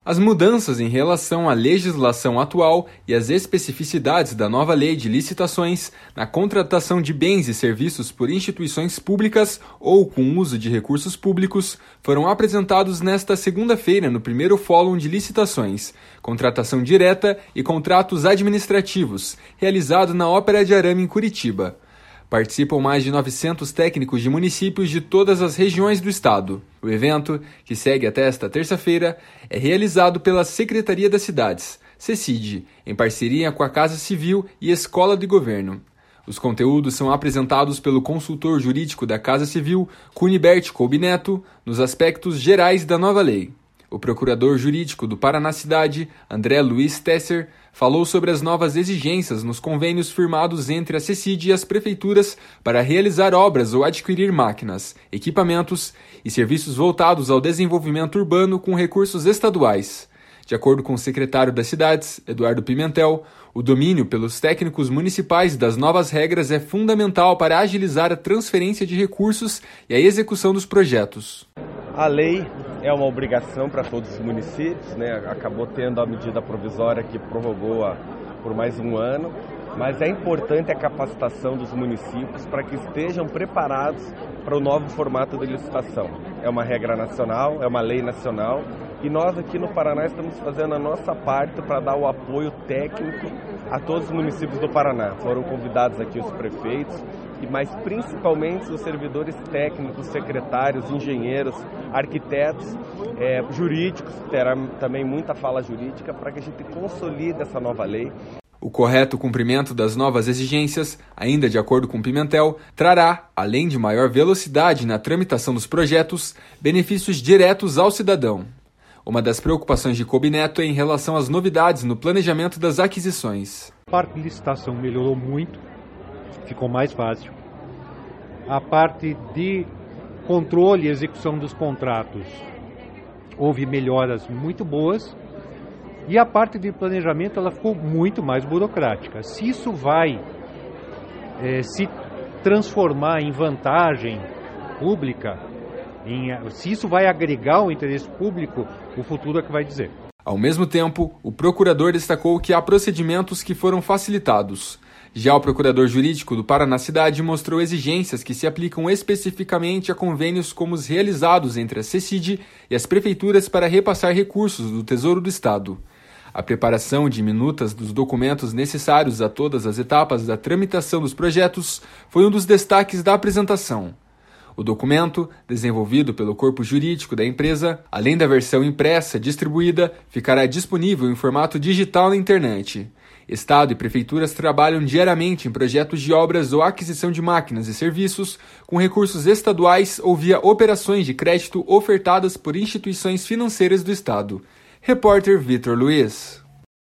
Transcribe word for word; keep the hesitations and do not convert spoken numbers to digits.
As mudanças em relação à legislação atual e as especificidades da nova lei de licitações na contratação de bens e serviços por instituições públicas ou com uso de recursos públicos foram apresentados nesta segunda-feira no primeiro Fórum de Licitações, Contratação Direta e Contratos Administrativos, realizado na Ópera de Arame, em Curitiba. Participam mais de novecentos técnicos de municípios de todas as regiões do estado. O evento, que segue até esta terça-feira, é realizado pela Secretaria das Cidades, CECID, em parceria com a Casa Civil e Escola de Governo. Os conteúdos são apresentados pelo consultor jurídico da Casa Civil, Cunibert Coubi Neto, nos aspectos gerais da nova lei. O procurador jurídico do Paraná Cidade, André Luiz Tesser, falou sobre as novas exigências nos convênios firmados entre a CECID e as prefeituras para realizar obras ou adquirir máquinas, equipamentos e serviços voltados ao desenvolvimento urbano com recursos estaduais. De acordo com o secretário das Cidades, Eduardo Pimentel, o domínio pelos técnicos municipais das novas regras é fundamental para agilizar a transferência de recursos e a execução dos projetos. A lei é uma obrigação para todos os municípios, né? Acabou tendo a medida provisória que prorrogou a, por mais um ano, mas é importante a capacitação dos municípios para que estejam preparados para o novo formato de licitação. É uma regra nacional, é uma lei nacional e nós aqui no Paraná estamos fazendo a nossa parte para dar o apoio técnico a todos os municípios do Paraná. Foram convidados aqui os prefeitos, mas principalmente os servidores técnicos, secretários, engenheiros, arquitetos, é, jurídicos, terá também muita fala jurídica para que a gente consolide essa nova lei. O correto cumprimento das novas exigências, ainda de acordo com Pimentel, trará, além de maior velocidade na tramitação dos projetos, benefícios diretos ao cidadão. Uma das preocupações de Coubi Neto é em relação às novidades no planejamento das aquisições. A parte de licitação melhorou muito, ficou mais fácil. A parte de controle e execução dos contratos, houve melhoras muito boas. E a parte de planejamento ela ficou muito mais burocrática. Se isso vai é, se transformar em vantagem pública, em, se isso vai agregar o interesse público, o futuro é que vai dizer. Ao mesmo tempo, o procurador destacou que há procedimentos que foram facilitados. Já o procurador jurídico do Paraná Cidade mostrou exigências que se aplicam especificamente a convênios como os realizados entre a CECID e as prefeituras para repassar recursos do Tesouro do Estado. A preparação de minutas dos documentos necessários a todas as etapas da tramitação dos projetos foi um dos destaques da apresentação. O documento, desenvolvido pelo corpo jurídico da empresa, além da versão impressa distribuída, ficará disponível em formato digital na internet. Estado e prefeituras trabalham diariamente em projetos de obras ou aquisição de máquinas e serviços com recursos estaduais ou via operações de crédito ofertadas por instituições financeiras do Estado. Repórter Vitor Luiz.